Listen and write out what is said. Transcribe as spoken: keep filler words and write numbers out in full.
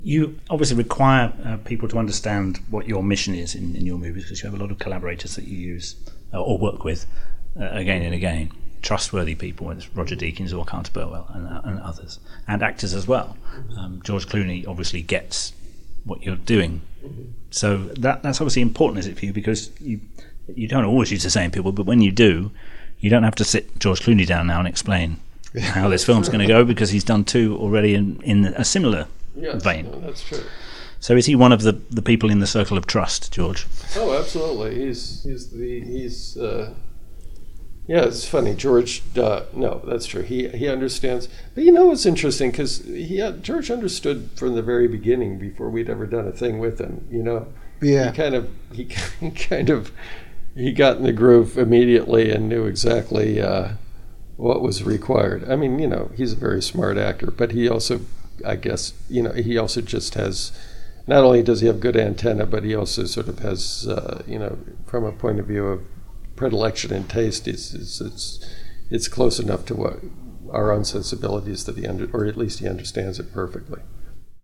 You obviously require uh, people to understand what your mission is in, in your movies, because you have a lot of collaborators that you use uh, or work with uh, again and again. Trustworthy people, whether it's Roger Deakins or Carter Burwell and, uh, and others, and actors as well. Um, George Clooney obviously gets what you're doing, so that that's obviously important, is it for you? Because you you don't always use the same people, but when you do, you don't have to sit George Clooney down now and explain how this film's going to go, because he's done two already in, in a similar yes, vein. No, that's true. So is he one of the, the people in the circle of trust, George? Oh, absolutely. He's he's the he's. Uh, Yeah, it's funny, George. Uh, no, that's true. He he understands. But you know, it's interesting because he had, George understood from the very beginning, before we'd ever done a thing with him. You know, yeah. He kind of he, he kind of he got in the groove immediately and knew exactly uh, what was required. I mean, you know, he's a very smart actor, but he also, I guess, you know, he also just has. Not only does he have good antenna, but he also sort of has, uh, you know, from a point of view of predilection and taste, it's, it's it's it's close enough to what our own sensibilities that he under, or at least he understands it perfectly.